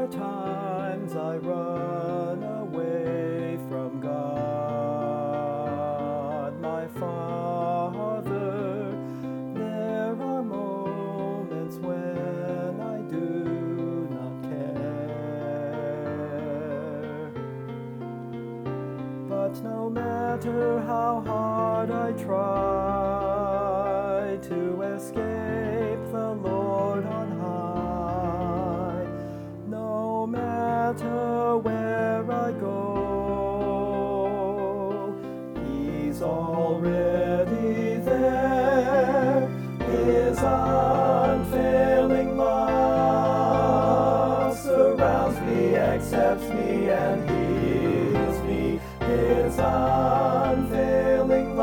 are times I run away from God, my Father. There are moments when I do not care. But no matter how hard I try to escape the Lord on high, no matter where I go, He's already there. His unfailing love surrounds me, accepts me, and heals me. His unfailing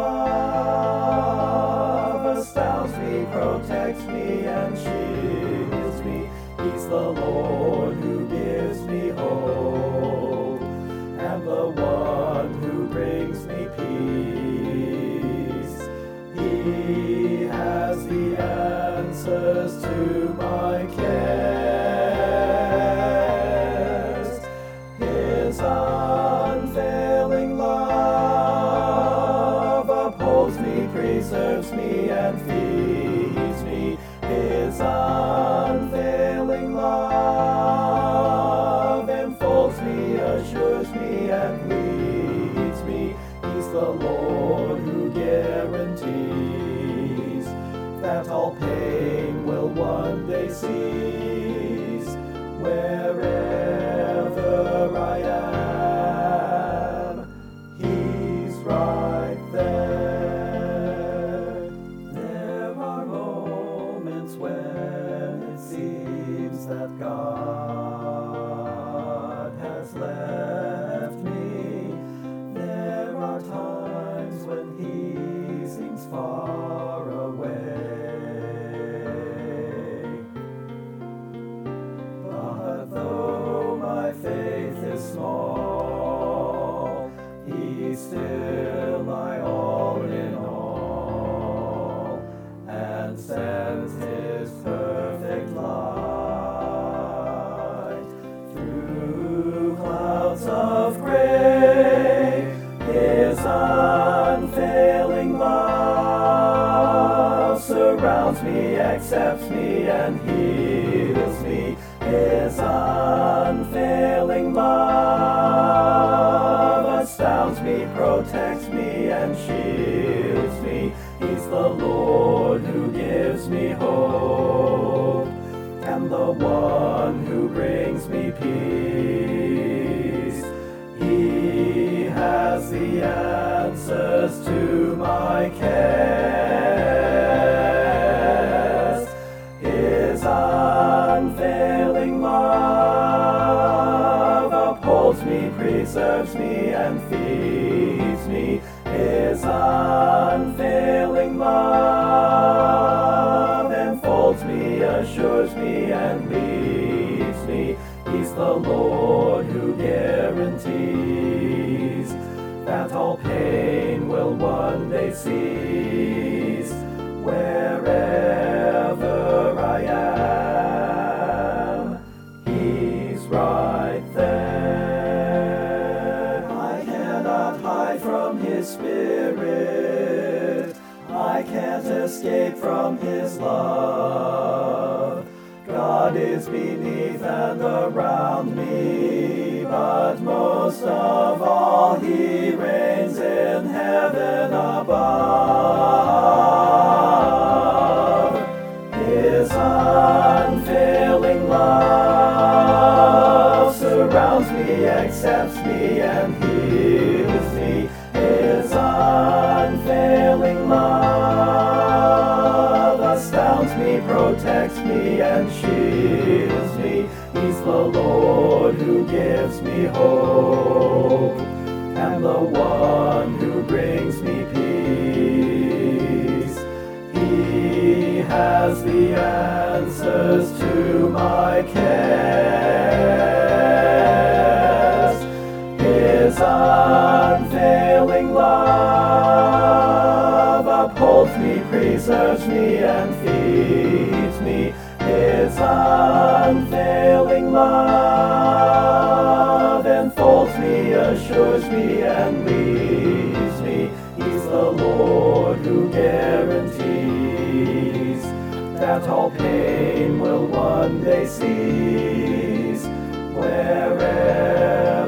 love astounds me, protects me, and shields me. He's the Lord who gives me hope, and the one who brings me peace. He has the answers to my cares. His unfailing love upholds me, preserves me, and feeds me. His unfailing love enfolds me, assures me, and leads me. He's the Lord who guarantees that all pain will one day cease. Wherever I am, He's right there. There are moments when it seems that God has left me. There are times when He seems far away. But though my faith is small, He's still my all in all, and sends His perfect light through clouds of gray. His unfailing love surrounds me, accepts me, and heals me. His unfailing love astounds me, protects me, and shields me. He's the Lord who gives me hope, and the one who brings me peace. He has the answers to my cares. His unfailing love upholds me, preserves me, and feeds me. His unfailing love enfolds me, assures me, and leads me. He's the Lord who guarantees that all pain will one day cease. Wherever I am, He's right there. I cannot hide from His Spirit. I can't escape from His love. God is beneath and around me, but most of all He reigns in heaven above. His unfailing love surrounds me, accepts me, and heals me. His unfailing love astounds me, protects me, and shields me. He's the Lord who gives me hope, and the one who brings me peace. He has the answers to my cares. His unfailing love upholds me, preserves me, and feeds me. His unfailing love reassures me and leads me. He's the Lord who guarantees that all pain will one day cease wherever